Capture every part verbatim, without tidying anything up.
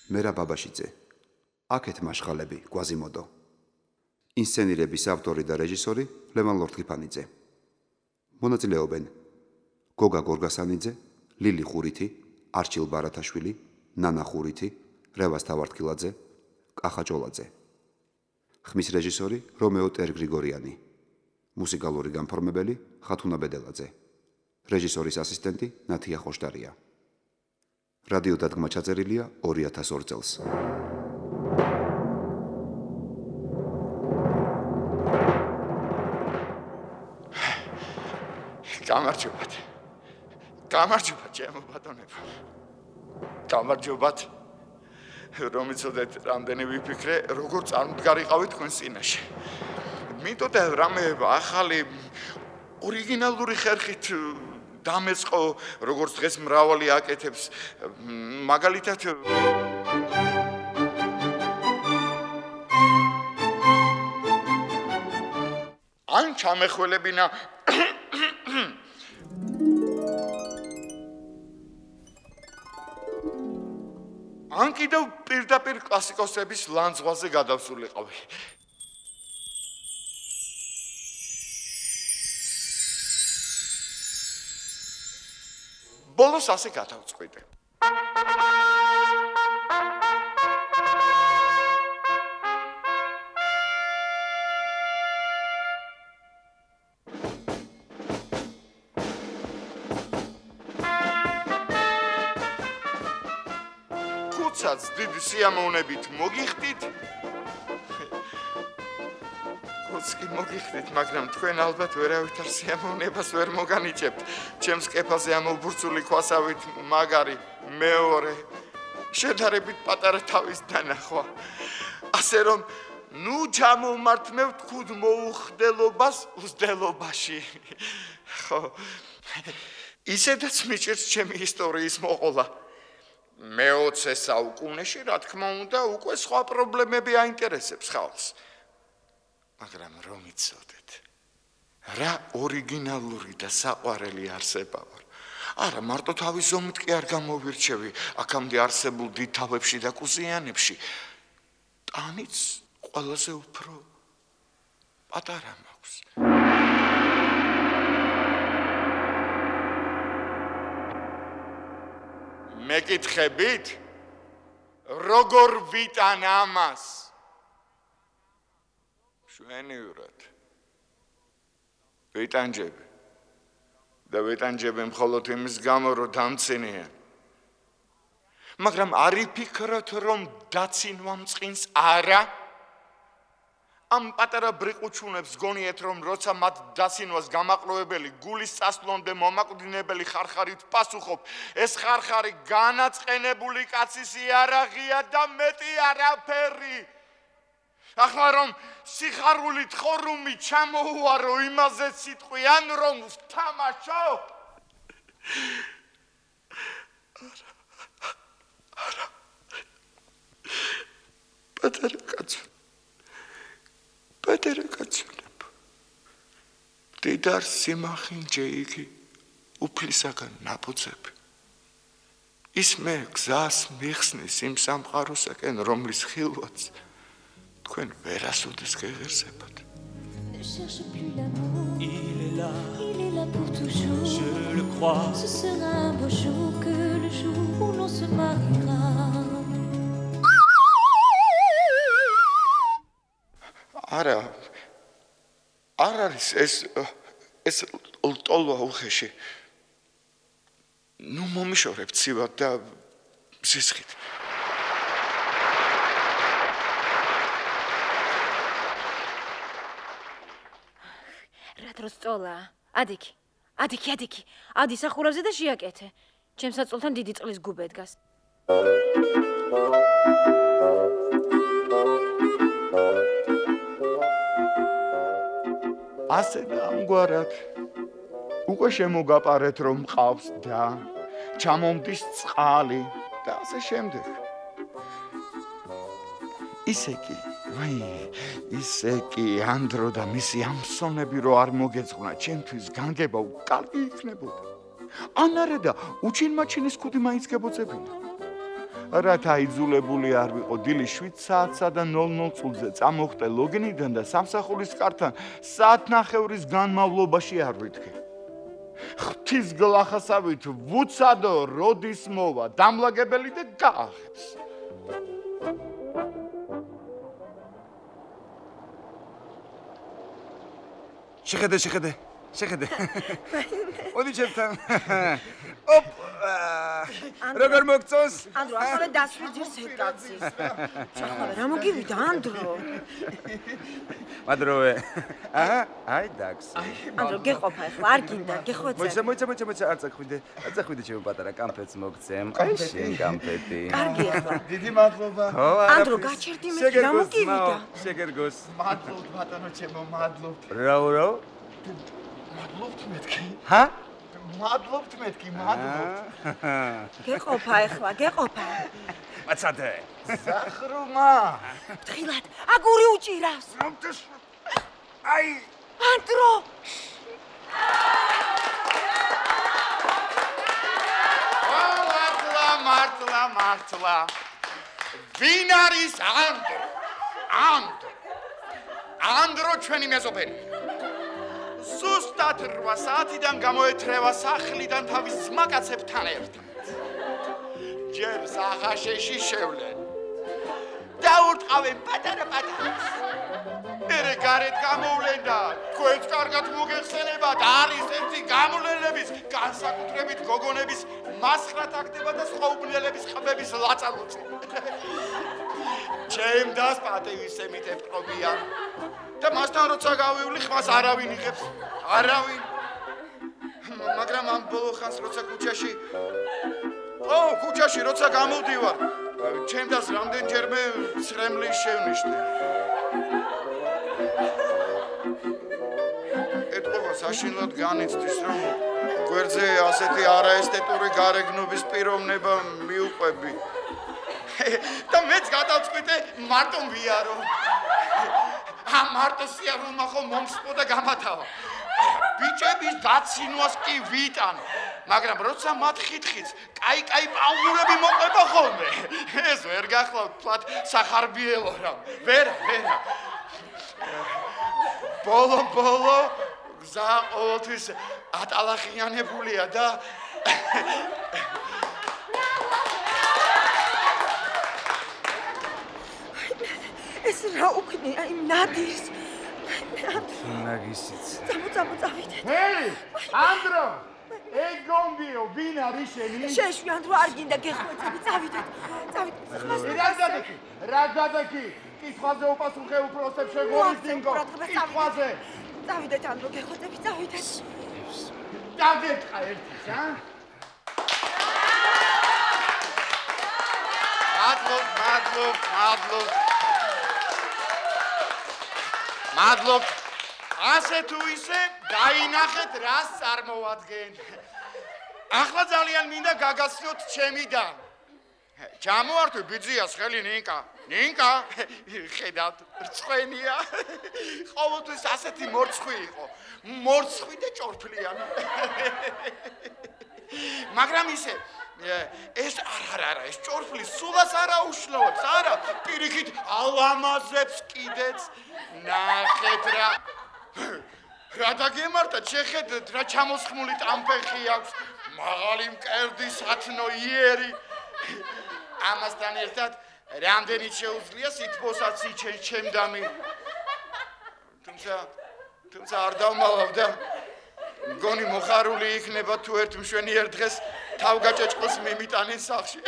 მერა ბაბაშიძე, აქეთ მაშხალები, კვაზიმოდო. ინსცენირების ავტორი და რეჟისორი ლევან ლორთქიფანიძე. მონაწილეობენ გოგა გორგასანიძე, ლილი ხურითი, არჩილ ბარათაშვილი, ნანა ხურითი, რევას თავართქილაძე, კახა ჭოლაძე. ხმის რეჟისორი რომეო ტერგრიგორიანი. მუსიკალური განფორმებელი ხათუნა ბედელაძე. რეჟისორის ასისტენტი ნათია ხოშტარია. რადიო დადგმა ჩაწერილია ორი ათას ორ წელს. გამარჯობათ. გამარჯობათ, ჩემო ბატონებო. გამარჯობათ. რომ იცოდეთ, რამდენი ვიფიქრე, როგორ წარმდგარიყავით თქვენ წინაშე. მინდოდა რამე ახალი ორიგინალური ხერხით დამეწყო, როგორც დღეს მრავალი აკეთებს, მაგალითად ან ჩამეხველებინა ან კიდევ პირდაპირ კლასიკოსების ლანძღვაზე გადავსულიყავი. ბოლოს ასე გადავწყვიტე. ხუთსაც დიდი სიამოვნებით მოგიხდით. ხუთს კი მოგიხდით, მაგრამ თქვენ ალბათ ვერავითარ სიამოვნებას ვერ მოგანიჭებთ. ჩემს კეფაზე ამობურცული ქვასავით მაგარი მეორე შედარებით პატარა თავის დანახვა. ასე რომ ნუ ჩამომართმევთ ხუთ მოუხდელობას უზდელობაში. ხო. ისედაც მიჭირს ჩემი ისტორიის მოყოლა. მეოცე საუკუნეში, რა თქმა უნდა, უკვე სხვა პრობლემები აინტერესებს ხალხს. მაგრამ რომ იცოდეთ, რა ორიგინალური და საყვარელი არსება ვარ. არა, მარტო თავის ზომით კი არ გამოვირჩევი, აქამდე არსებულ დიდ თავებში და კუზიანებში. ტანიც ყველაზე უფრო პატარა მაქვს. მეკითხებით, როგორ ვიტან ამას? შვენივრად. ვიტანჯები. და ვიტანჯები მხოლოდ იმის გამო, რომ დამცინიან. მაგრამ არ იფიქროთ, რომ დაცინვამ წყინს არა? ამ პატარა ბრიყუჩუნებს გონიეთ, რომ როცა მათ დაცინვას გამაყროებელი გულის წასვლამდე მომაკვდინებელი ხარხარით პასუხობ, ეს ხარხარი განაწყენებული კაცის იარაღია და მეტი არაფერი. ახლა რომ სიხარულით ხორუმი ჩამოუარო იმაზე სიტყვი, ან რომ ვთამაშო? არა. არა. პატარა კაცო. პატარა კაცოლებო. დიდარ სიმახინჯე იგი უფლისაგან ნაბოძები. ის მე გზას მიხსნის იმ სამყაროსაკენ, რომლის ხილვაც თქვენ ვერასოდეს გეღერსებათ. Ne cherche plus l'amour. Il est là. Il est là pour toujours. Je le crois. Ce sera un beau jour que le jour où l'on se mariera. არა. არ არის ეს ეს ლტოლვა უხეში. ნუ მომიშორებ ცივად და სისხლით. რა დროს წოლა? ადიქი. ადიქი, ადიქი. ადი სახურავზე და შეაკეთე. ჩემს საწოლთან დიდი წყლის გუბე დგას. ასე და ამგვარად უკვე შემოგაპარეთ, რომ მყავს და ჩამომდის წყალი და ასე შემდეგ. ისე კი, ვაი, ისე კი ანდრო და მისი ამსონები რო არ მოგეძღვნა, ჩემთვის განგება უკალკი იქნებოდა. ან არა და უჩინმაჩინის ქუდი მაინც გებოძებინა. რათა იძულებული არ ვიყო დილის შვიდ საათსა და ნოლ ნოლ წუთზე წამოხტე ლოგინიდან და სამსახურის კართან საათნახევრის განმავლობაში არ ვითქი. ღვთის გლახასავით ვუცადო როდის მოვა დამლაგებელი და გაახეთს. შეხედე, შეხედე, შეხედე. ოდი ჩემთან. ოპ! როგორ მოგწონს? ანდრო, ახლა დასვიძირს ეტაცის. ჩახლა რა მოგივიდა, ანდრო? მადროვე. აჰა, აი დაგს. ანდრო, გეყოფა ახლა, არ გინდა, გეხვეწე. მოიცა, მოიცა, მოიცა, მოიცა, არ წახვიდე. არ წახვიდე ჩემო პატარა კამფეტს მოგცემ. აი შენ კამფეტი. კარგი ახლა. დიდი მადლობა. ანდრო, გაჩერდი მე, რა მოგივიდა? შეგერგოს. მადლობთ ბატონო ჩემო, მადლობთ. რაო, რაო? მადლობთ მეთქი. ჰა? მადლობთ მეთქი, მადლობთ. გეყოფა ახლა, გეყოფა. მაცადე. ზახრუმა. ფრთხილად, აგური უჭირავს. აი, ანდრო. მართლა, მართლა, მართლა. ვინ არის ანდრო? ანდრო. ანდრო ჩვენი მეზობელი. ზუსტად რვა საათიდან გამოეთრევა სახლიდან თავის ძმაკაცებთან ერთად. ჯერ საღაშეში შევლენ. დაურტყავენ პატარა-პატარას. მერე გარეთ გამოვლენ და თქვენც კარგად მოგეხსენებათ, არის ერთი გამოვლენების, განსაკუთრებით გოგონების მასხრა თაგდება და სხვაუბნელების ყბების ლაწალოცი. ჩემ დას პატივისცემით ეპყრობიან. და მასთან როცა გავივლი, ხმას არავინ იღებს. არავინ. მაგრამ ამ ბოლო ხანს როცა ქუჩაში ო, ქუჩაში როცა გამოვდივარ, ჩემ დას რამდენჯერმე ცრემლი შევნიშნე. ეტყობა საშინლად განიცდის, რომ გვერდზე ასეთი არაესთეტური გარეგნობის პიროვნება მიუყვები. და მეც გადავწყვიტე მარტო ვიარო. ამ მარტო სიარულმა ხომ მომსპო და გამათავა. ბიჭების დაცინვას კი ვიტანო, მაგრამ როცა მათ ხითხიც, კაი-კაი პაუნურები მოყვება ხოლმე. ეს ვერ გახლავთ თქვათ სახარბიელო რამ. ვერა, ვერა. ბოლო ბოლო გზა ყოველთვის ატალახიანებულია და ეს რა უქნი, აი ნადირს. ნაგისიც. წამო, წამო, წავიდეთ. ჰეი, ანდრო! ეგ გონდიო, ვინ არის შენი? შეშვი, ანდრო, არ გინდა გეხვეწები, წავიდეთ. წავიდეთ. რა გადაკი? რა გადაკი? კითხვაზე უპასუხე უპროსტებ შეგვორიძინგო. კითხვაზე. წავიდეთ, ანდრო, გეხვეწები, წავიდეთ. დაგეთხა ერთის, ა? მადლობ, მადლობ, მადლობ. მადლობ. ასე თუ ისე დაინახეთ რას წარმოვადგენ. ახლა ძალიან მინდა გაგასწროთ ჩემიდან. ჩამოართვი ბიძიას ხელი ნინკა. ნინკა, ხედავთ, რწყვენია. ყოველთვის ასეთი მორცხვი იყო. მორცხვი და ჭორფლიანი. მაგრამ ისე ეს არ არ არა, ეს ჭორფლი სულას არ აუშლოვებს, არა, პირიქით ალამაზებს კიდეც. ნახეთ რა. რა დაგემართა, შეხედეთ რა ჩამოსხმული ტამპეხი აქვს, მაღალი მკერდი, სათნო იერი. ამასთან ერთად რამდენიც შეუძლია სითბოსაც იჩენ ჩემდამი. თუმცა თუმცა არ დავმალავ და მგონი მოხარული იქნება თუ ერთ მშვენიერ დღეს თავგაჭეჭყოს მიმიტანენ სახლში.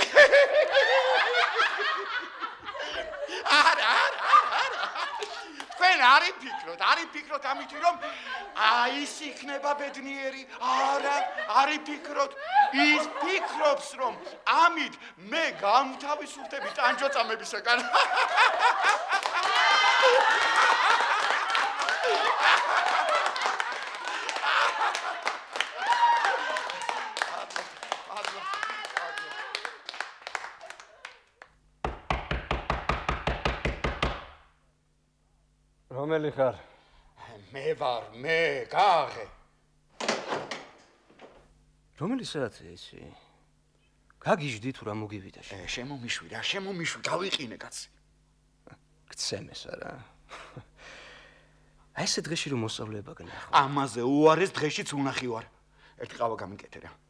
არა, არა, არა. თქვენ არ იფიქროთ, არ იფიქროთ ამით, რომ აი ის იქნება ბედნიერი. არა, არ იფიქროთ. ის ფიქრობს, რომ ამით მე გამთავისუფლდები ტანჯვაწამებისაგან. რომელი ხარ? მე ვარ, მე, გააღე. რომელი საათია ისი? გაგიჟდი თუ რა მოგივიდა შე? ე, შემომიშვი რა, შემომიშვი, გავიყინე კაცი. გცემეს არა. აი ეს დღეში რომ მოსავლება გნახო. ამაზე უარეს დღეშიც უნახი ვარ. ერთი ყავა გამიკეთე რა.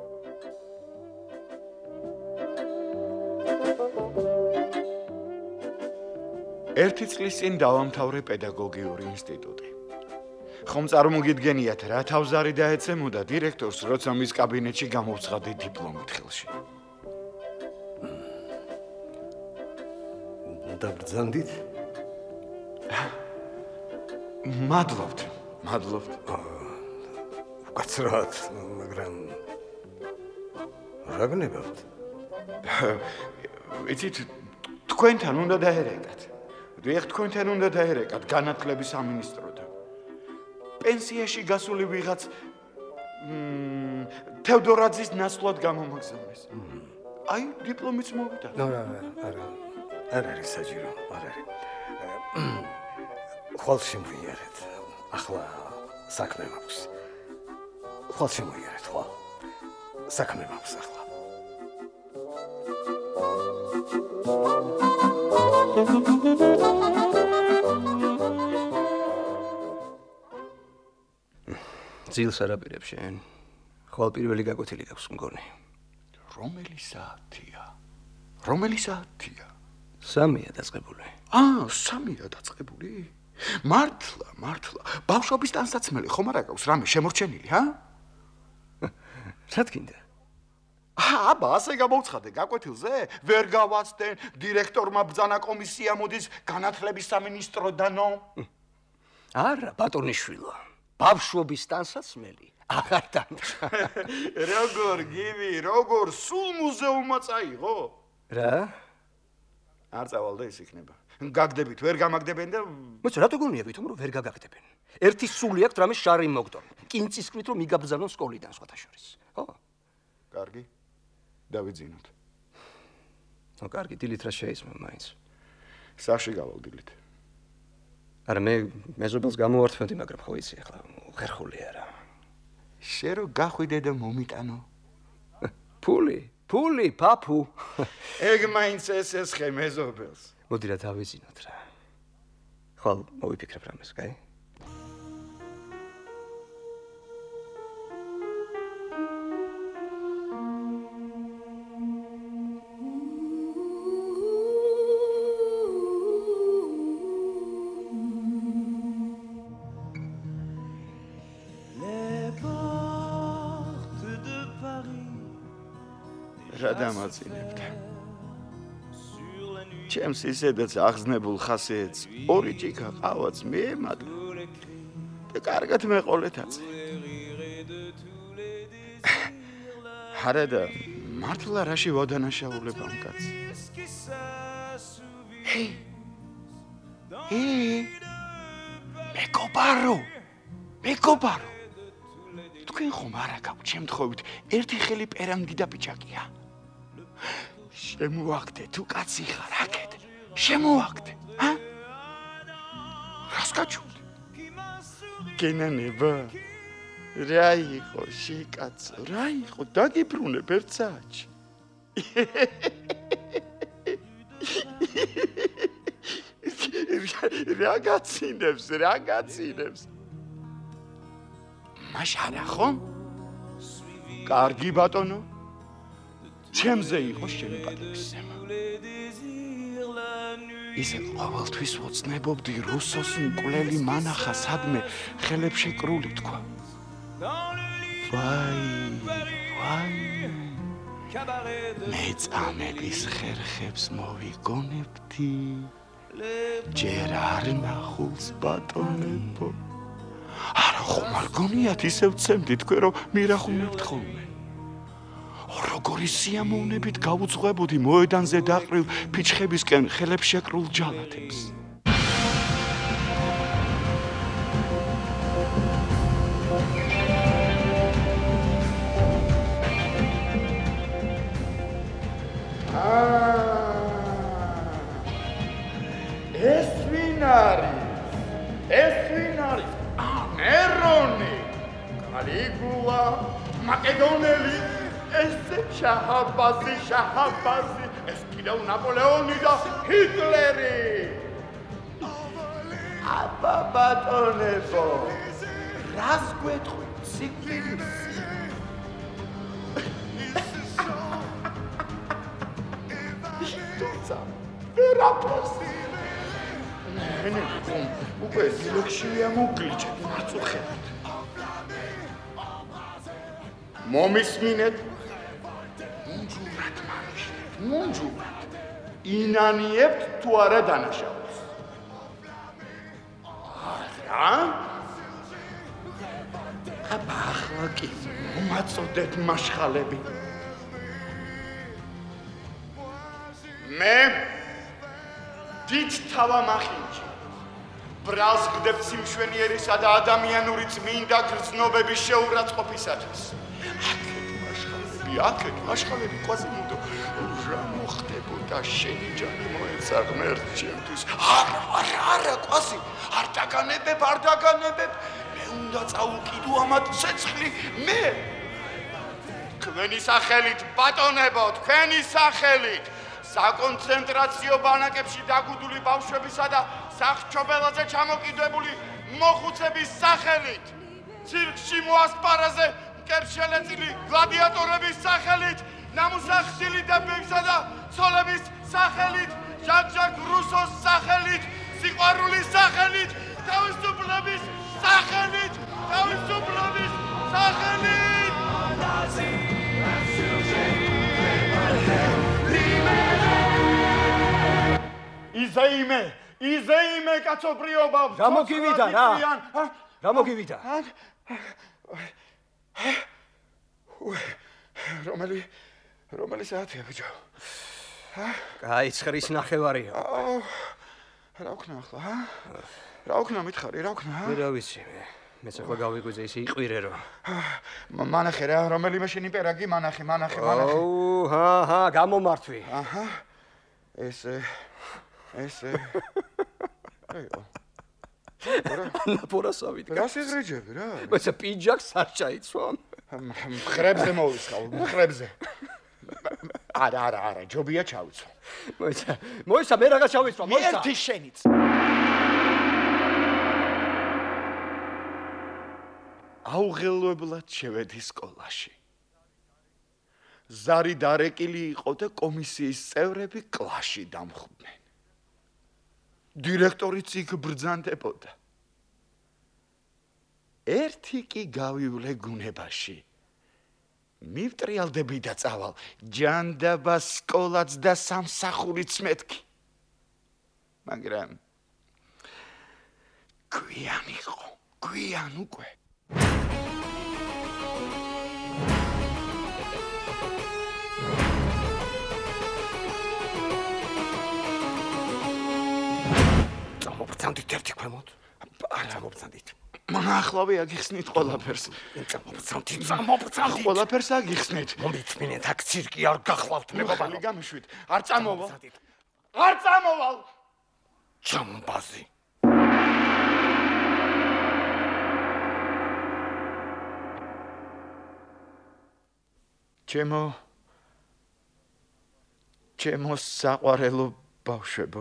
ერთი წლის წინ დავამთავრე პედაგოგიური ინსტიტუტი. ხომ წარმოგიდგენიათ რა თავზარი დაეცემოდა დირექტორს, როცა მის კაბინეტში გამოვცხადე დიპლომით ხელში. დაბრძანდით? მადლობთ, მადლობთ. უკაცრად, მაგრამ რა გნებავთ? იცით, თქვენთან უნდა დაერეკათ. დიახ, თქვენთან უნდა დაერეკათ განათლების სამინისტროდან. პენსიაში გასული ვიღაც თევდორაძის ნაცვლად გამომაგზავნეს. აი, დიპლომიც მოვიდა. არა, არა, არ არის საჭირო, არ არის. ხვალ შემოიარეთ. ახლა საქმე მაქვს. ხვალ შემოიარეთ, ხვალ. საქმე მაქვს ახლა. ძილს არაპირებ შენ. ხვალ პირველი გაკვეთილი გაქვს მგონი. რომელი საათია? რომელი საათია? სამია დაწყებული. აა, სამია დაწყებული? მართლა, მართლა. ბავშვობის ტანსაცმელი ხომ არა გაქვს რამე შემორჩენილი, ჰა? რა თქინდა? აა, აბა, ასე გამოვცხადე გაკვეთილზე? ვერ გავაცდენ, დირექტორმა ბრძანა კომისია მოდის განათლების სამინისტროდანო. არა, ბატონიშვილო. ბავშვობის ტანსაცმელი აღარ დამჭა. როგორ გივი, როგორ სულ მუზეუმმა წაიღო? რა? არ წავალ და ის იქნება. გაგდებით, ვერ გამაგდებენ და მოიცა, რატო გონია ვითომ რომ ვერ გაგაგდებენ? ერთი სული აქვს რამე შარი მოგდონ. კინწისკრით რომ მიგაბრძანონ სკოლიდან სხვათა შორის. ხო? კარგი. დავიძინოთ. ნუ კარგი, დილით რა შეისმა მაინც. სახლში გავალ დილით. არა, მე მეზობელს გამოვართმევდი, მაგრამ ხო იცი ახლა ხერხული არა. შე რო გახვიდე და მომიტანო. ფული, ფული, პაპუ. ეგ მაინც ესესხე მეზობელს. მოდი რა დავიძინოთ რა. ხვალ მოვიფიქრებ რამეს, კაი? რა დამაწინებთ? ჩემს ისედაც აღზნებულ ხასიათს ორი ჭიქა ყავაც მიემატა და კარგად მეყოლეთაც. არა და მართლა რაში ვადანაშაულებ ამ კაცს? ჰეი! ჰეი! მეგობარო! მეგობარო! თქვენ ხომ არა გაქვთ შემთხვევით ერთი ხელი პერანგი და პიჭაკია? შემოაგდე თუ კაცი ხარ აქეთ, შემოაგდე, ჰა? რას გაჩვენე? გენანება? რა იყო შეკაცო, რა იყო? დაგიბრუნებ ერთ საათში. რა გაცინებს, რა გაცინებს? მაშარა ხომ? კარგი ბატონო. ჩემზე იყო შენი პატივისცემა. ისე ყოველთვის ვოცნებობდი რუსოს მკვლელი მანახა სადმე ხელებში კრული თქვა. ვაი, ვაი. მე წამების ხერხებს მოვიგონებდი. ჯერ არ ნახულს ბატონებო. არა ხომ არ გონიათ ისევ ცემდი თქვენ რომ მირახუნებთ ხოლმე. როგორი სიამოვნებით გავუძღვებოდი მოედანზე დაყრილ ფიჩხებისკენ ხელებს შეკრულ ჯალათებს. ეს ვინ არის? ეს ვინ არის? ა ნერონი, კალიგულა, მაკედონელი ესე შაჰაბაზი, შაჰაბაზი, ეს კიდევ ნაპოლეონი და ჰიტლერი. აბა ბატონებო, რას გვეთქვით სიკვდილის? თუმცა ვერაფერს ნენე უკვე დილექშია მოგლიჭეთ მაწუხებით. მომისმინეთ მუნჯურად მარიშეთ, მუნჯურად ინანიებთ თუ არა დანაშაულს. არა? აბა ახლა კი მომაწოდეთ მაშხალები. მე დიდ თავამახინჯი ბრალს გდებთ სიმშვენიერისა და ადამიანური წმინდა გრძნობების შეურაცხყოფისათვის. აქეთ მაშხალები, აქეთ მაშხალები ყვაზიმუდო რა მოხდებოდა შენი ჯანი მოეცა ღმერთ ჩემთვის. არა, არა, არა, ყვაზი, არ დაგანებებ, არ დაგანებებ. მე უნდა წავუკიდო ამათ ცეცხლი, მე. თქვენი სახელით, ბატონებო, თქვენი სახელით. საკონცენტრაციო ბანაკებში დაგუდული ბავშვებისა და სახრჩობელაზე ჩამოკიდებული მოხუცების სახელით, ცირკში მოასპარაზე მკერშელეწილი გლადიატორების სახელით, ნამუსახსილი დებებისა და ცოლების სახელით, ჟან-ჟაკ რუსოს სახელით, სიყვარულის სახელით, თავისუფლების სახელით, თავისუფლების სახელით. იზეიმე, იზეიმე კაცობრიობა. რა მოგივიდა რა? რა მოგივიდა? რომელი რომელი საათია ბიჭო? კაი, ცხრის ნახევარია. რა ვქნა ახლა, ჰა? რა ვქნა მითხარი, რა ვქნა? მე რა ვიცი, მე. მეც ახლა გავიგვიძე ისე იყვირე რომ. მანახე რა, რომელიმე შენი პერაგი, მანახე, მანახე, მანახე. ოუ, ჰა, ჰა, გამომართვი. აჰა. ესე ესე აიო. ნაპორასავით. რა სიღრიჯები რა? მეც პიჯაკს არ ჩაიცვამ. მხრებზე მოვისხავ, მხრებზე. არა, არა, არა, ჯობია ჩავიცვა. მოიცა, მოიცა, მე რაღაც ჩავიცვა, მოიცა. ერთი შენიც. აუღელვებლად შევედი სკოლაში. ზარი დარეკილი იყო და კომისიის წევრები კლასში დამხვდნენ. დირექტორიც იქ ბრძანდებოდა. ერთი კი გავივლე გუნებაში. მივტრიალდები და წავალ ჯანდაბა სკოლაც და სამსახურიც მეთქი. მაგრამ გვიან იყო, გვიან უკვე. წამობრძანდით ერთი ქვემოთ. არა, მობრძანდით. მანახლავე აგიხსნით ყველაფერს. წამობრძანდით, წამობრძანდით. ყველაფერს აგიხსნით. მომიწმინეთ, აქ ცირკი არ გახლავთ, მეგობარო. ხელი გამიშვით. არ წამოვალ. არ წამოვალ. ჯამბაზი. ჩემო ჩემო საყვარელო ბავშვებო.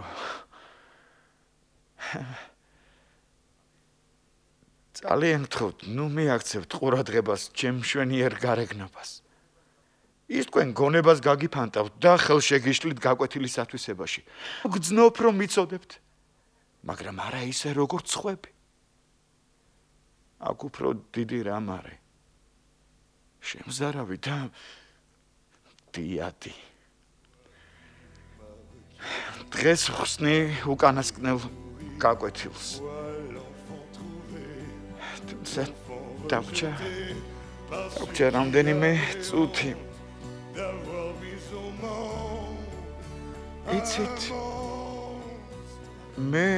ძალიან გთხოვთ, ნუ მიაქცევთ ყურადღებას ჩემ მშვენიერ გარეგნობას. ის თქვენ გონებას გაგიფანტავთ და ხელშეგიშლით გაკვეთილი სათვისებაში. გძნობ რომ მიცოდებთ, მაგრამ არა ისე როგორც ხვები. აქ უფრო დიდი რამ არის. შემზარავი და დიადი. დღეს ხსნი უკანასკნელ გაკვეთილს. თუმცა დავჭა დავჭა რამდენიმე წუთი. იცით მე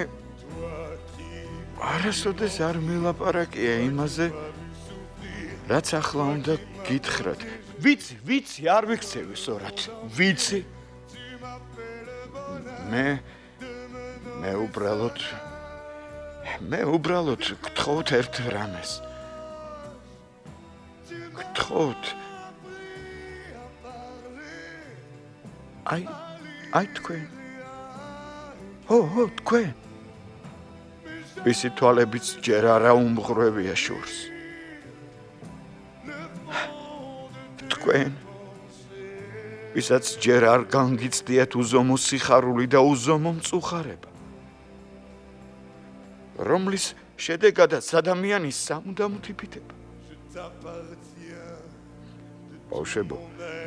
არასოდეს არ მელაპარაკია იმაზე რაც ახლა უნდა გითხრათ. ვიცი, ვიცი, არ ვიქცევი სწორად. ვიცი. მე მე უბრალოდ მე უბრალოდ გთხოვთ ერთ რამეს. გთხოვთ აი აი თქვენ ო ო თქვენ ვისი თვალებიც ჯერ არა უმღრვებია შორს თქვენ ვისაც ჯერ არ განგიცდიათ უზომო სიხარული და უზომო მწუხარება რომლის შედეგადაც ადამიანის სამუდამო თიფითება ბავშვებო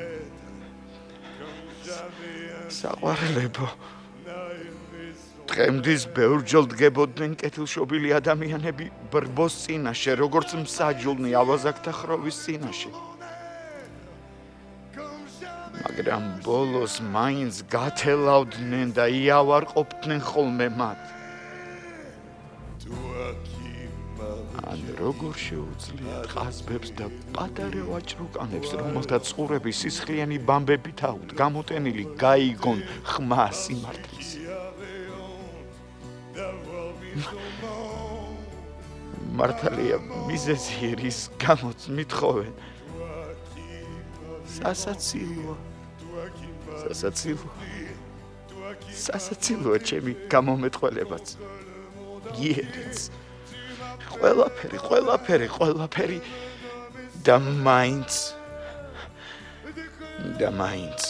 საყვარელებო დღემდის ბევრჯერ დგებოდნენ კეთილშობილი ადამიანები ბრბოს წინაშე როგორც მსაჯულნი ავაზაკთა ხროვის წინაშე მაგრამ ბოლოს მაინც გათელავდნენ და იავარყოფდნენ ხოლმე მათ ან როგორ შეუძლია ყაზბებს და პატარა ვაჭრუკანებს რომელთაც ყურები სისხლიანი ბამბებით აუთ გამოტენილი გაიგონ ხმა სიმართლის მართალია მიზეზი რის გამოც მithოვენ სასაცილოა სასაცილოა სასაცილოა ჩემი გამომეტყველებაც იერიც ყველაფერი ყველაფერი ყველაფერი და მაინც და მაინც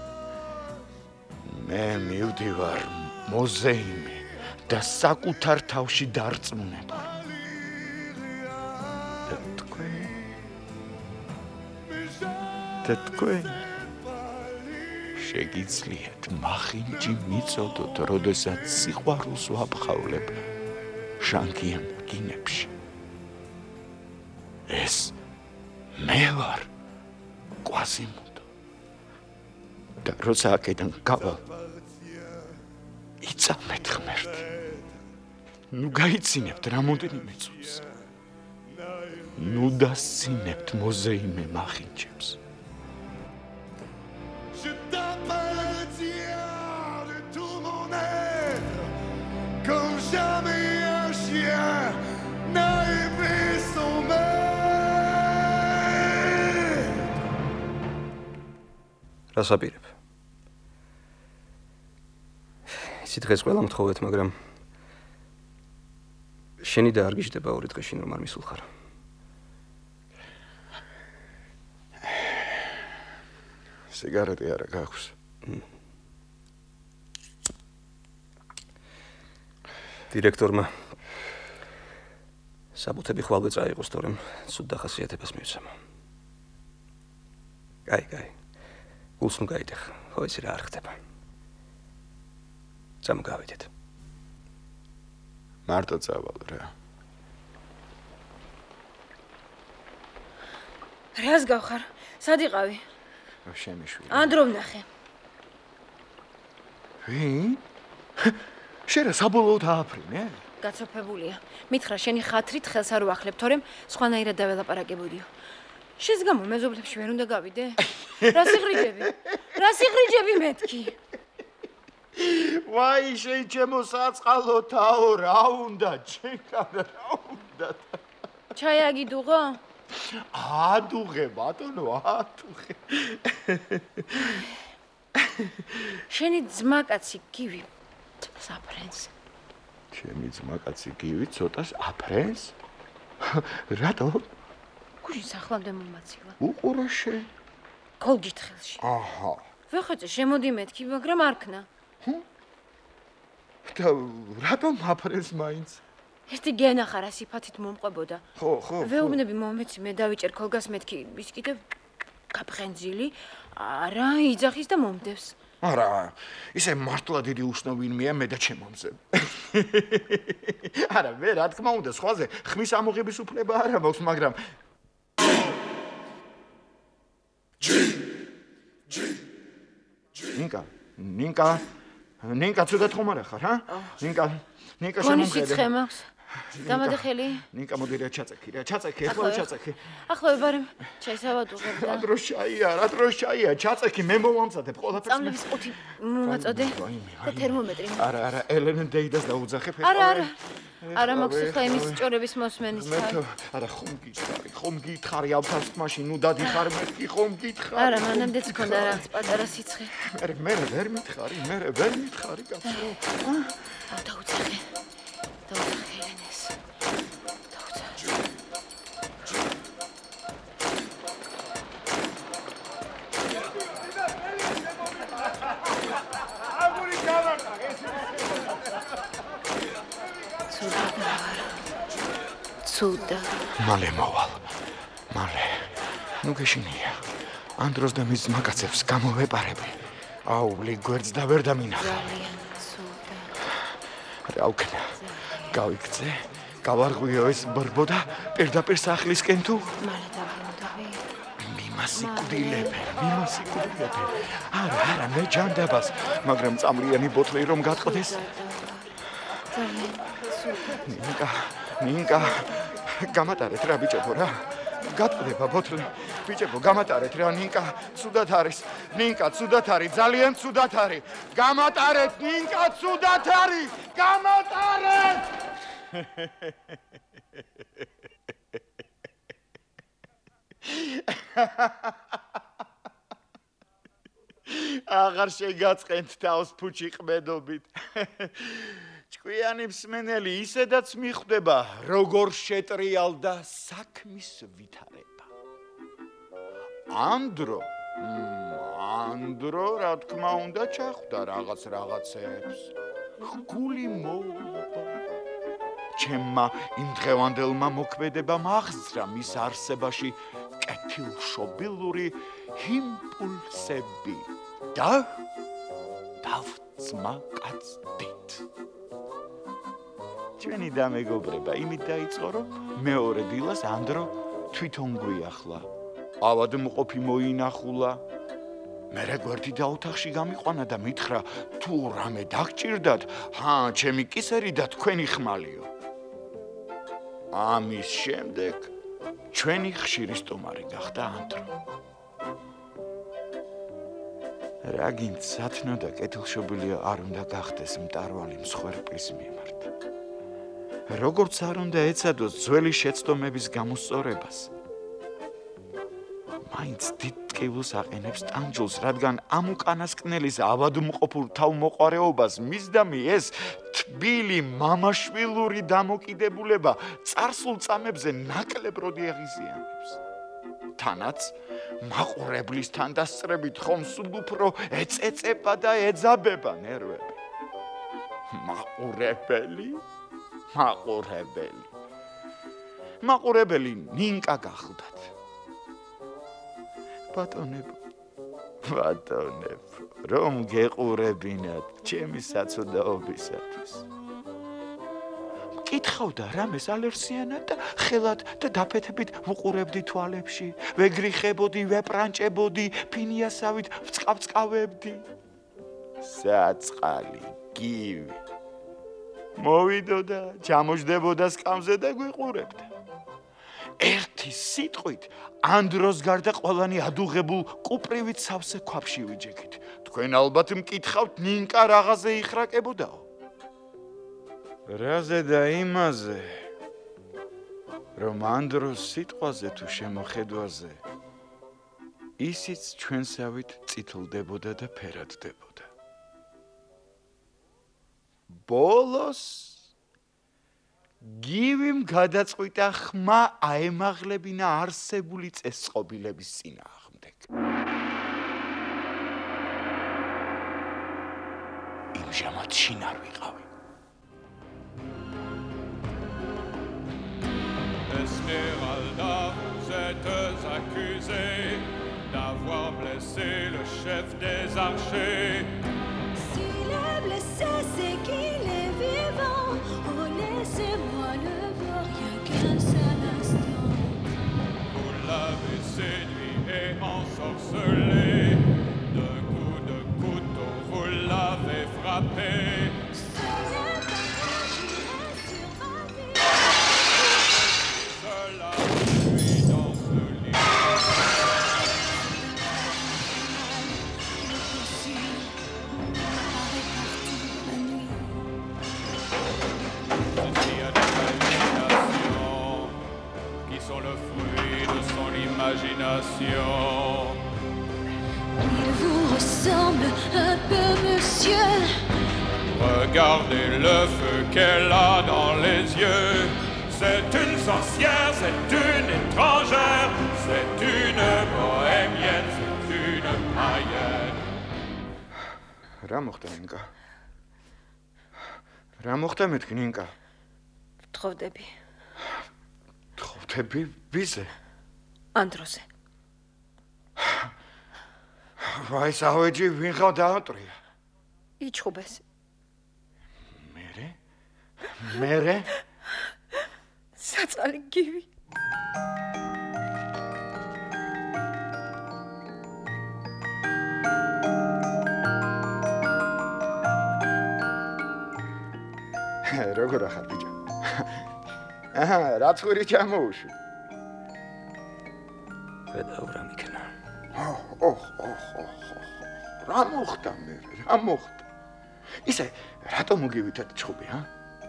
მე მივდივარ მოზეიმე და საკუთარ თავში დარწმუნებული და თქვენ და თქვენ შეგიძლიათ მახინჯი მიწოდოთ როდესაც სიყვარულს ვაფხავლებ შანქიან რკინებში ეს მე ვარ კვასიმოდო და როცა აქედან გავალ იწამეთ ღმერთი ნუ გაიცინებთ რამოდენიმე წუთს ნუ დასცინებთ მოზეიმე მახინჯებს Je t'appartiens de tout mon être, comme jamais un chien n'a aimé son maître. რასაპირებ? იცი დღეს ყველა მთხოვეთ, მაგრამ შენი და არ გიждდება ორი დღე შინ რომ არ მისულხარ. სიგარეტი არა გაქვს. დირექტორმა საბუთები ხვალვე წაიღოს, თორემ ცუდ დახასიათებას მივცემ. კაი, კაი. გულს ნუ გაიდეხ, ხო იცი რა არ ხდება. წამოგავიდეთ. მარტო წავალ რა. რას გავხარ? სად იყავი? შენი შვილი. ანდრო ვნახე. ვინ? შენ რა საბოლოოდ ააფრინე? გაცოფებულია. მითხრა შენი ხათრით ხელს არ უახლებ, თორემ სხვანაირად დაველაპარაკებოდიო. შენს გამო მეზობლებში ვერ უნდა გავიდე? რა სიღრიჯები? რა სიღრიჯები მეთქი? ვაი, შენ ჩემო საწყალოთაო, რა უნდა? ჩემკან რა უნდა? ჩაი აგიდუღო? ადუღე, ბატონო, ადუღე. შენი ძმაკაცი გივი საფრენს. ჩემი ძმაკაცი გივი ცოტას აფრენს? რატო? გუშინ ახლამდე მომაცილა. უყურე შენ. გოლგით ხელში. აჰა. ვეხოჭე შემოდი მეთქი, მაგრამ არ ქნა. და რატომ აფრენს მაინც? ერთი გენახა რა სიფათით მომყვებოდა. ხო, ხო. ვეუბნები მომეცი მე დავიჭერ ქოლგას მეთქი, ის კიდევ გაფრენძილი, არა, იძახის და მომდევს. არა, ისე მართლა დიდი უშნობინმეა მე და ჩემომზე. არა, მე რა თქმა უნდა, სხვაზე ხმის ამოღების უფლება არ მაქვს, მაგრამ ნინკა, ნინკა, ნინკა ცუდად ხომ არა ხარ, ჰა? ნინკა, ნინკა შემომხედე. გონი სიცხე მაქვს. დამადე ხელი. ნინკა მოდი რა ჩაწექი, რა ჩაწექი, ახლა ჩაწექი. ახლა ვიბარემ ჩაისავადუღებ და. რა დროს ჩაია, რა დროს ჩაია, ჩაწექი, მე მოვამწადებ ყველაფერს. წამლების ყუთი მომაწოდე და თერმომეტრი. არა, არა, ელენ დეიდას დაუძახებ. არა, არა. არა მაქვს ხა იმის ჭორების მოსმენის მე თავი. არა ხომ გითხარი, ხომ გითხარი ალფას თმაში, ნუ დადიხარ მეთქი ხომ გითხარი. არა, მანამდეც მქონდა რაღაც პატარა სიცხე. მე მე ვერ მითხარი, მე ვერ მითხარი კაცო. აუ დაუცახე. დაუცახე ელენეს. დაუცახე. აგური გამარტა ეს ცუდა. მალე მოვალ. მალე. ნუ გეშინია. ანდროს და მის მაგაცებს გამოვეპარები. აუ, ლიგვერდს და ვერ დამინახა. ძალიან ცუდა. რა უკნა. გავიქცე, გავარღვიო ეს ბრბო და პირდაპირ სახლისკენ თუ მალე დაბრუნდები. მიმასიკვდილებენ, მიმასიკვდილებენ. არა, არა, მე ჯანდაბას, მაგრამ წამლიანი ბოთლი რომ გატყდეს. ძალიან ცუდა. ნინკა, ნინკა, გამატარეთ რა ბიჭებო რა. გატყდება ბოთლი. ბიჭებო, გამატარეთ რა, ნინკა, ცუდად არის. ნინკა, ცუდად არის, ძალიან ცუდად არის. გამატარეთ, ნინკა, ცუდად არის. გამატარეთ! აღარ შეგაწყენთ თავს ფუჩი ყმედობით. ჭკვიანი მსმენელი ისედაც მიხვდება, როგორ შეტრიალდა საქმის ვითარება. ანდრო, ანდრო, რა თქმა უნდა, ჩახვდა რაღაც რაღაცებს. გული მოუღობა. ჩემმა იმდღევანდელმა მოქმედებამ აღძრა მის არსებაში კეთილშობილური იმპულსები და დავწმაკაცდით. ჩვენი დამეგობრება იმით დაიწყო, რომ მეორე დილას ანდრო თვითონ გვიახლა. ავადმყოფი მოინახულა. მერე გვერდი და ოთახში გამიყვანა და მითხრა, თუ რამე დაგჭირდათ, ჰა, ჩემი კისერი და თქვენი ხმალიო. ამის შემდეგ ჩვენი ხშირი სტუმარი გახდა ანდრო. რა გინდ სათნო და კეთილშობილია არ უნდა გახდეს მტარვალი მსხვერპლის მიმართ. როგორც არ უნდა ეცადოს ძველი შეცდომების გამოსწორებას. მაინც დიდ ტკივილს აყენებს ტანჯულს, რადგან ამ უკანასკნელის ავადმყოფურ თავმოყარეობას მისდამი ეს თბილი მამაშვილური დამოკიდებულება წარსულ წამებზე ნაკლებროდი აღიზიანებს. თანაც მაყურებლისთან დასწრებით ხომ სულ უფრო ეწეწება და ეძაბება ნერვები. მაყურებელი, მაყურებელი. მაყურებელი ნინკა გახლდათ. ბატონებო, ბატონებო, რომ გეყურებინათ ჩემი საცოდაობისათვის. მკითხავდა რამეს ალერსიანად და ხელად და დაფეთებით ვუყურებდი თვალებში, ვეგრიხებოდი, ვეპრანჭებოდი, ფინიასავით ვწყავწყავებდი. საწყალი, გივი. მოვიდოდა, ჩამოждდებოდა სკამზე და გვიყურებდა. ერთი სიტყვით ანდროს გარდა ყველანი ადუღებულ კუპრივით სავსე ქვაბში ვიჯექით. თქვენ ალბათ მკითხავთ ნინკა რაღაცზე იხრაკებოდაო. რაზე და იმაზე, რომ ანდროს სიტყვაზე თუ შემოხედვაზე ისიც ჩვენსავით წითლდებოდა და ფერადდებოდა. ბოლოს გივიმ გადაწყვიტა ხმა აემაღლებინა არსებული წესწყობილების წინააღმდეგ. იმჟამად შინ არ ვიყავი. Esmeralda, vous êtes accusée d'avoir blessé le chef des archers. S'il est blessé, c'est qu'il est vivant. Oh, laissez-moi le voir, rien qu'un seul instant. Vous l'avez séduit et ensorcelé. De coups de couteau, vous l'avez frappé. Ce n'est pas moi, j'irai sur ma vie. Cela nuit dans ce lit. Il est possible, on apparaît partout la nuit. Ceci a imagination. Il vous ressemble un peu, monsieur. Regardez le feu qu'elle a dans les yeux. C'est une sorcière, c'est une étrangère, c'est une bohémienne, c'est une païenne. რა მოხდა ნინკა? რა მოხდა მეთქი ნინკა? თხოვდები. თხოვდები ვიზე? ანდროზე. ვაი საუეჯი ვინ ხავ დაატრია? იჩხუბეს. მერე? მერე? საწალი გივი. როგორ ახარ ბიჭო? აჰა, რა ცხვირი ჩამოუშვი? ვედაურა მიქნა. ოხ, ოხ, ოხ, ოხ. რა მოხდა მე? რა მოხდა? ისე რატომ მოგივითად ჩხუბი, ჰა?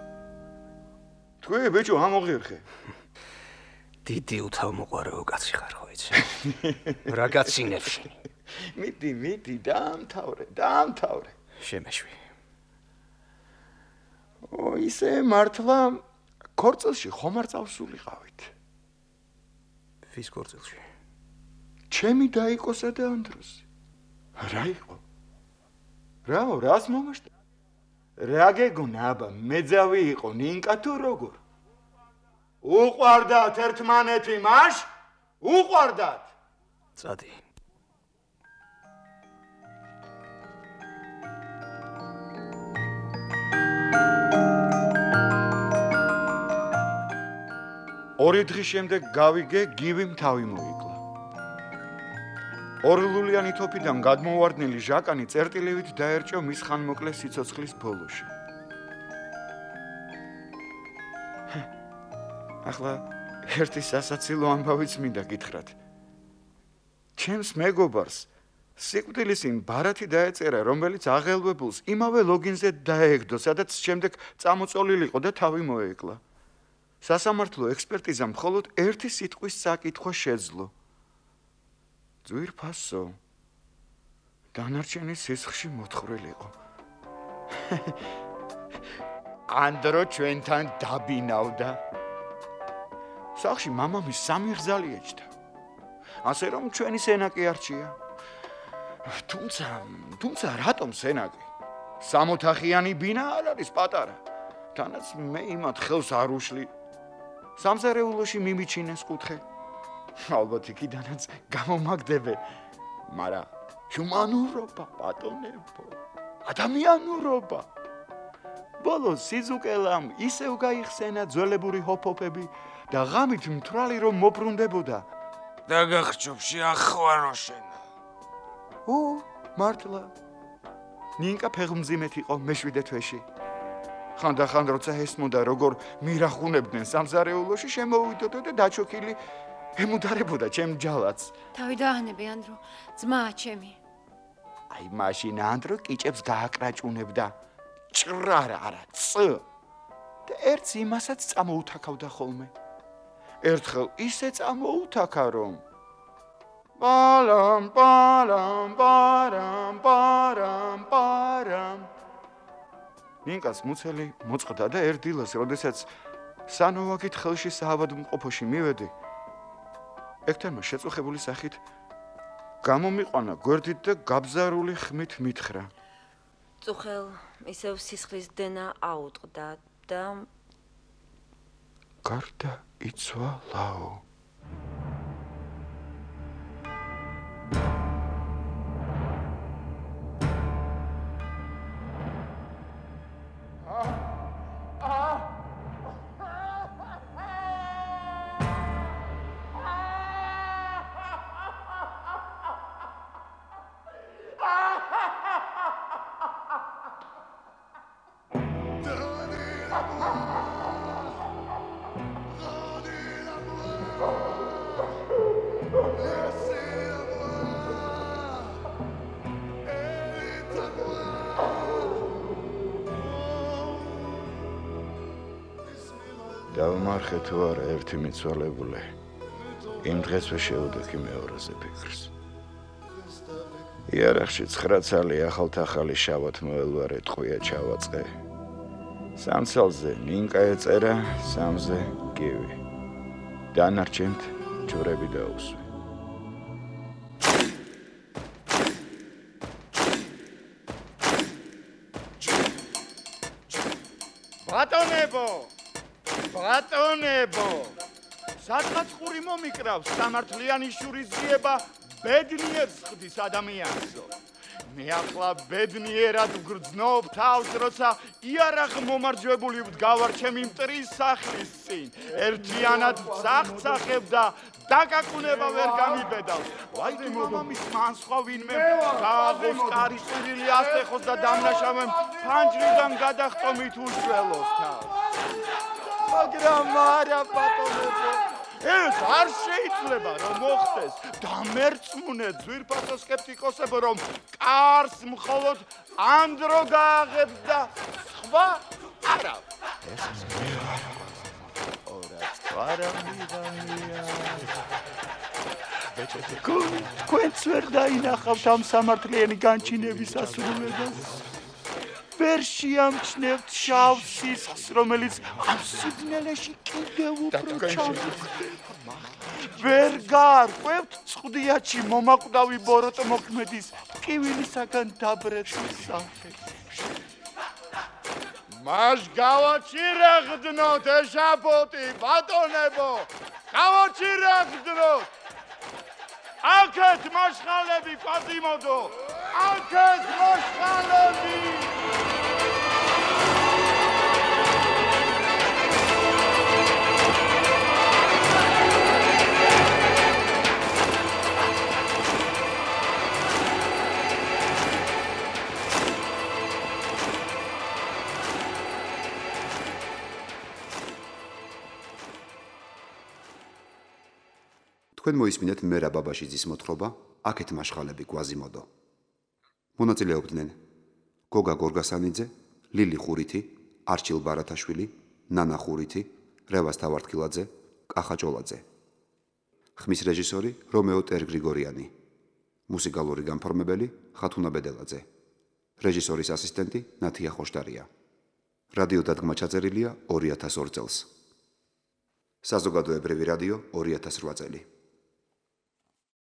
თქვი ბიჭო, ამოღირხე. დიდი უთავმოყარეო კაცი ხარ ხო იცი? რა გაცინებში? მიდი, მიდი, დაამთავრე, დაამთავრე. შემეშვი. ო, ისე მართლა ქორწილში ხომ არ წავსულიყავით? ვის ქორწილში? ჩემი დაიკოსა და ანდროსი. რა იყო? რაო, რას მომაშტა? რა გეგონა აბა, მეძავი იყო ნინკა თუ როგორ? უყვარდათ ერთმანეთი მაშ? უყვარდათ? წადი. ორი დღის შემდეგ გავიგე, გივიმ თავი მოიკლა. ორლულიანი თოფიდან გადმოვარდნილი ჟაკანი წერტილივით დაერჭო მის ხანმოკლე სიცოცხლის ბოლოში. ახლა ერთი სასაცილო ამბავიც მინდა გითხრათ. ჩემს მეგობარს სიკვდილისინ ბარათი დაეწერა, რომელიც აღელვებულს იმავე ლოგინზე დაეგდო, სადაც შემდეგ წამოწოლილიყო და თავი მოეკლა. სასამართლო ექსპერტიზამ მხოლოდ ერთი სიტყვის საკითხვა შეძლო. ძვირფასო. დანარჩენი სისხლში მოთხრილიყო. ანდრო ჩვენთან დაბინავდა. სახლში მამამის სამი რძალი ეჭდა. ასე რომ ჩვენი სენაკი არჩია. თუმცა, თუმცა რატომ სენაკი? სამოთახიანი ბინა არ არის პატარა. თანაც მე იმათ ხელს არ უშლი. სამზარეულოში მიმიჩინეს კუთხე. ალბათ იქიდანაც გამომაგდებენ. მაგრამ ჰუმანურობა, ბატონებო, ადამიანურობა. ბოლოს სიზუკელამ ისევ გაიხსენა ძველებური ჰოპ-ჰოპები და ღამით მთვრალი რომ მობრუნდებოდა. დაგახჭობში ახვარო შენა. ო, მართლა. ნინკა ფეხმძიმეთ იყო მეშვიდე თვეში. ხანდახან როცა ესმოდა როგორ მირახუნებდნენ სამზარეულოში, შემოვიდოდა და დაჩოქილი ემუდარებოდა ჩემ ჯალათს. თავი დაანები ანდრო, ძმაა ჩემი. აი მაშინ ანდრო კიჭებს გააკრაჭუნებდა. ჭრარ არა, წ. და ერთს იმასაც წამოუთაქავდა ხოლმე. ერთხელ ისე წამოუთაქა რომ პალამ პალამ პარამ პარამ პარამ ნინკას მუცელი მოწყდა და ერთ დილას, როდესაც სანოვაკით ხელში საავადმყოფოში მივედი, ექტარმა შეწუხებული სახით გამომიყვანა გვერდით და გაბზარული ხმით მითხრა. წუხელ ისევ სისხლის დენა აუტყდა და გარდა იცვალაო. დავმარხე თუ არა ერთი მიცვალებული. იმ დღეს ვერ შევდექი მეორეზე ფიქრს. იარაღში ცხრა ცალი ახალთახალი შავად მოელვარე ტყვია ჩავაწყე. სამცალზე ნინკა ეწერა, სამზე გივი. დანარჩენთ ჯვრები დაუსვი. ბატონებო! ბატონებო! სადღაც ყური მომიკრავს სამართლიანი შურისძიება ბედნიერს ხდის ადამიანსო. მე ახლა ბედნიერად ვგრძნობ თავს, როცა იარაღ მომარჯვებული ვდგავარ ჩემი მტრის სახლის წინ. ერთიანად ვცახცახებ და დაკაკუნება ვერ გამიბედავს. ვაი მამამის მან სხვა ვინმე გააღოს კარი წვრილი ასეხოს და დამნაშავემ ფანჯრიდან გადახტომით უშველოს თავს. მაგრამ არა ბატონებო, ეს არ შეიძლება რომ მოხდეს. დამერწმუნეთ ძვირფასო სკეპტიკოსებო, რომ კარს მხოლოდ ანდრო გააღებს და სხვა არა. ეს მე ვარ. ორად ვარა მიდამია. ბეჭედი, თქვენც ვერ დაინახავთ ამ სამართლიანი განჩინების ასრულებას. ვერ შეამჩნევთ შავ სისხლს, რომელიც ამ სიბნელეში კიდევ უფრო ჩამოხდება. ვერ გარკვევთ წყდიაჩი მომაკვდავი ბოროტ მოქმედის ტკივილისაგან დაბრეთის სახე. მას გავაჩირაღდნოთ ეშაპოტი, ბატონებო, გავაჩირაღდნოთ. აქეთ მოშხალები, კვაზიმოდო, აქეთ მოშხალები. თქვენ მოისმინეთ მერაბ აბაშიძის მოთხრობა აქეთ მაშხალები კვაზიმოდო. მონაწილეობდნენ გოგა გორგასანიძე, ლილი ხურითი, არჩილ ბარათაშვილი, ნანა ხურითი, რევას თავართქილაძე, კახა ჭოლაძე. ხმის რეჟისორი რომეო ტერგრიგორიანი. მუსიკალური განფორმებელი ხათუნა ბედელაძე. რეჟისორის ასისტენტი ნათია ხოშტარია. რადიო დადგმა ჩაწერილია ორი ათას ორ წელს. საზოგადოებრივი რადიო ორი ათას რვა წელი.